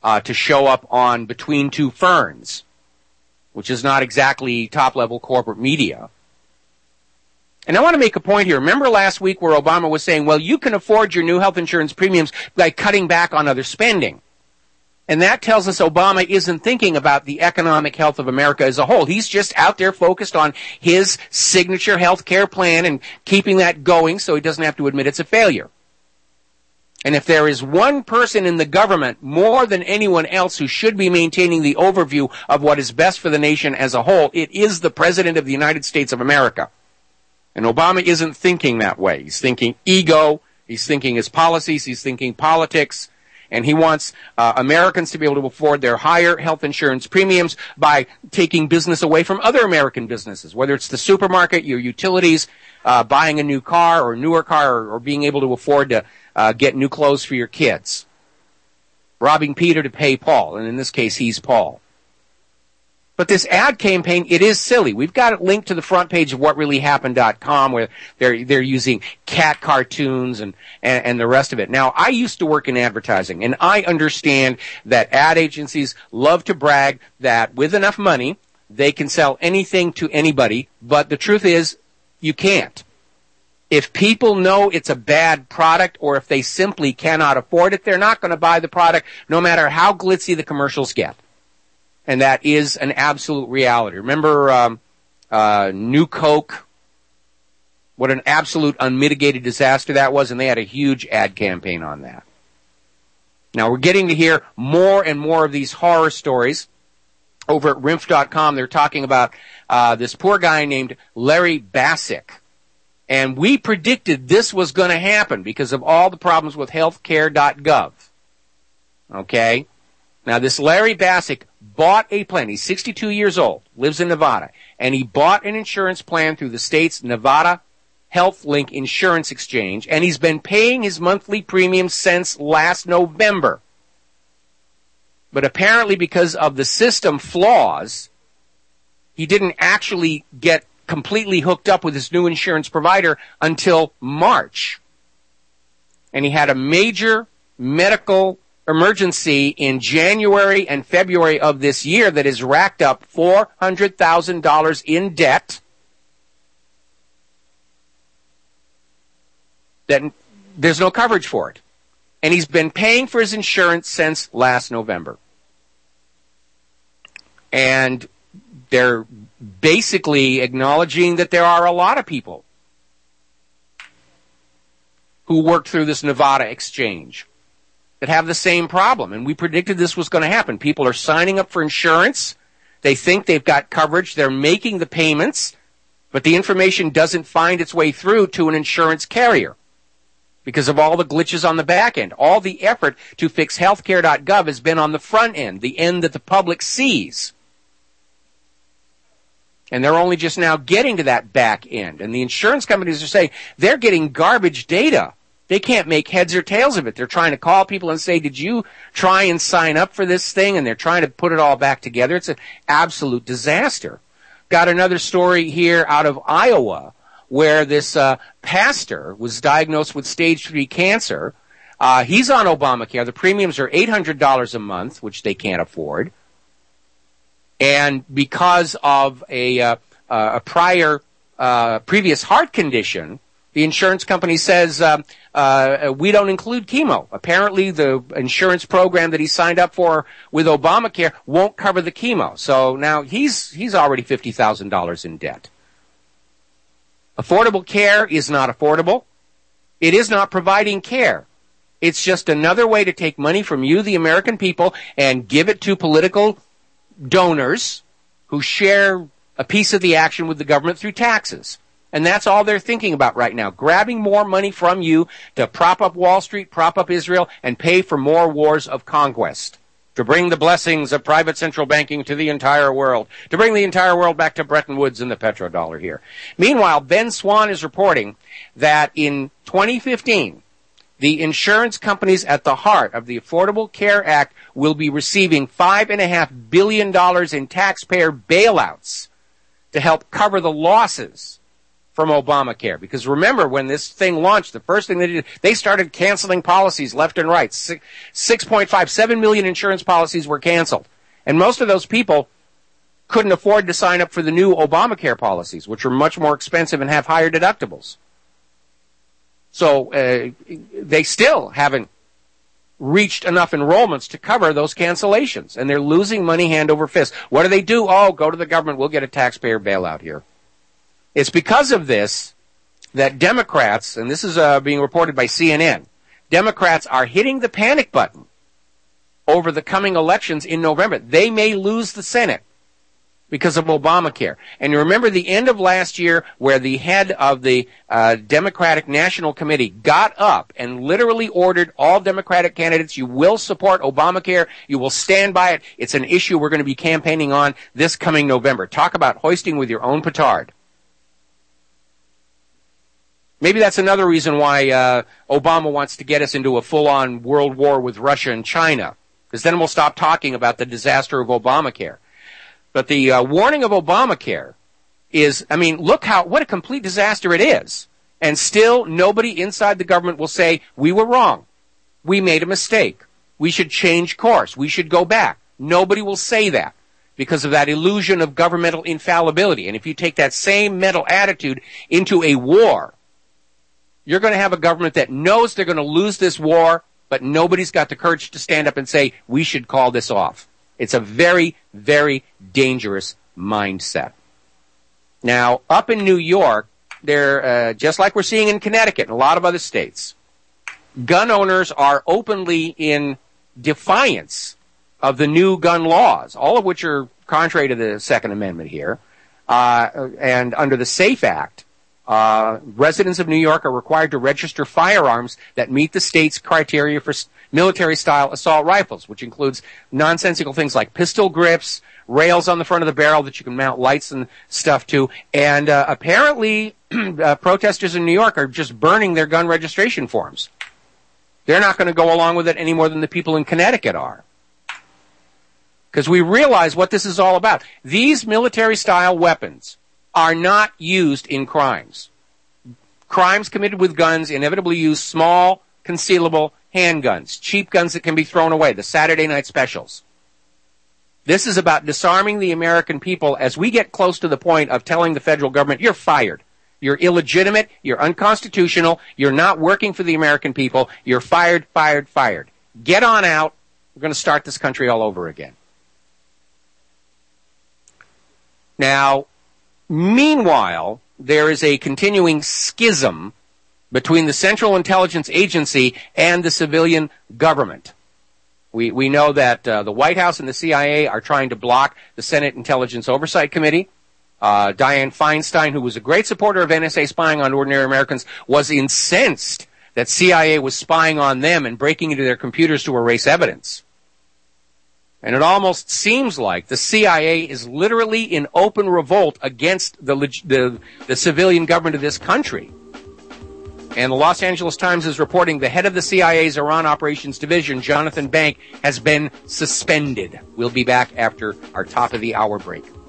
to show up on Between Two Ferns, which is not exactly top-level corporate media. And I want to make a point here. Remember last week where Obama was saying, well, you can afford your new health insurance premiums by cutting back on other spending. And that tells us Obama isn't thinking about the economic health of America as a whole. He's just out there focused on his signature health care plan and keeping that going so he doesn't have to admit it's a failure. And if there is one person in the government more than anyone else who should be maintaining the overview of what is best for the nation as a whole, it is the President of the United States of America. And Obama isn't thinking that way. He's thinking ego, he's thinking his policies, he's thinking politics, and he wants Americans to be able to afford their higher health insurance premiums by taking business away from other American businesses, whether it's the supermarket, your utilities, buying a new car or newer car, or being able to afford to get new clothes for your kids. Robbing Peter to pay Paul, and in this case, he's Paul. But this ad campaign, it is silly. We've got it linked to the front page of whatreallyhappened.com where they're using cat cartoons and the rest of it. Now, I used to work in advertising, and I understand that ad agencies love to brag that with enough money, they can sell anything to anybody, but the truth is, you can't. If people know it's a bad product or if they simply cannot afford it, they're not going to buy the product no matter how glitzy the commercials get. And that is an absolute reality. Remember New Coke? What an absolute unmitigated disaster that was, and they had a huge ad campaign on that. Now, we're getting to hear more and more of these horror stories. Over at RINF.com, they're talking about this poor guy named Larry Bassick. And we predicted this was going to happen because of all the problems with healthcare.gov. Okay? Now, this Larry Bassick bought a plan. He's 62 years old, lives in Nevada, and he bought an insurance plan through the state's Nevada Health Link Insurance Exchange, and he's been paying his monthly premium since last November. But apparently because of the system flaws, he didn't actually get completely hooked up with his new insurance provider until March. And he had a major medical emergency in January and February of this year that has racked up $400,000 in debt. That there's no coverage for it. And he's been paying for his insurance since last November. And they're basically acknowledging that there are a lot of people who work through this Nevada exchange that have the same problem. And we predicted this was going to happen. People are signing up for insurance. They think they've got coverage. They're making the payments, but the information doesn't find its way through to an insurance carrier because of all the glitches on the back end. All the effort to fix healthcare.gov has been on the front end, the end that the public sees. And they're only just now getting to that back end. And the insurance companies are saying they're getting garbage data. They can't make heads or tails of it. They're trying to call people and say, did you try and sign up for this thing? And they're trying to put it all back together. It's an absolute disaster. Got another story here out of Iowa where this pastor was diagnosed with stage 3 cancer. He's on Obamacare. The premiums are $800 a month, which they can't afford. And because of a previous heart condition, the insurance company says we don't include chemo. Apparently, the insurance program that he signed up for with Obamacare won't cover the chemo. So now he's already $50,000 in debt. Affordable care is not affordable. It is not providing care. It's just another way to take money from you, the American people, and give it to political donors who share a piece of the action with the government through taxes. And that's all they're thinking about right now, grabbing more money from you to prop up Wall Street, prop up Israel, and pay for more wars of conquest, to bring the blessings of private central banking to the entire world, to bring the entire world back to Bretton Woods and the petrodollar here. Meanwhile, Ben Swann is reporting that in 2015, the insurance companies at the heart of the Affordable Care Act will be receiving $5.5 billion in taxpayer bailouts to help cover the losses from Obamacare. Because remember, when this thing launched, the first thing they did, they started canceling policies left and right. 7 million insurance policies were canceled. And most of those people couldn't afford to sign up for the new Obamacare policies, which are much more expensive and have higher deductibles. So they still haven't reached enough enrollments to cover those cancellations, and they're losing money hand over fist. What do? Oh, go to the government. We'll get a taxpayer bailout here. It's because of this that Democrats, and this is being reported by CNN, Democrats are hitting the panic button over the coming elections in November. They may lose the Senate because of Obamacare. And you remember the end of last year where the head of the Democratic National Committee got up and literally ordered all Democratic candidates, you will support Obamacare, you will stand by it. It's an issue we're going to be campaigning on this coming November. Talk about hoisting with your own petard. Maybe that's another reason why Obama wants to get us into a full-on world war with Russia and China, because then we'll stop talking about the disaster of Obamacare. But the warning of Obamacare is, look what a complete disaster it is. And still, nobody inside the government will say, we were wrong. We made a mistake. We should change course. We should go back. Nobody will say that because of that illusion of governmental infallibility. And if you take that same mental attitude into a war, you're going to have a government that knows they're going to lose this war, but nobody's got the courage to stand up and say, we should call this off. It's a very, very dangerous mindset. Now, up in New York, they're just like we're seeing in Connecticut and a lot of other states, gun owners are openly in defiance of the new gun laws, all of which are contrary to the Second Amendment here. And under the SAFE Act, residents of New York are required to register firearms that meet the state's criteria for military-style assault rifles, which includes nonsensical things like pistol grips, rails on the front of the barrel that you can mount lights and stuff to. And apparently, protesters in New York are just burning their gun registration forms. They're not going to go along with it any more than the people in Connecticut are. Because we realize what this is all about. These military-style weapons are not used in crimes. Crimes committed with guns inevitably use small, concealable handguns, cheap guns that can be thrown away, the Saturday night specials. This is about disarming the American people as we get close to the point of telling the federal government, you're fired. You're illegitimate, you're unconstitutional, you're not working for the American people, you're fired, fired, fired. Get on out. We're going to start this country all over again. Now, meanwhile, there is a continuing schism between the Central Intelligence Agency and the civilian government. We know that the White House and the CIA are trying to block the Senate Intelligence Oversight Committee. Dianne Feinstein, who was a great supporter of NSA spying on ordinary Americans, was incensed that CIA was spying on them and breaking into their computers to erase evidence. And it almost seems like the CIA is literally in open revolt against the civilian government of this country. And the Los Angeles Times is reporting the head of the CIA's Iran Operations Division, Jonathan Bank, has been suspended. We'll be back after our top of the hour break.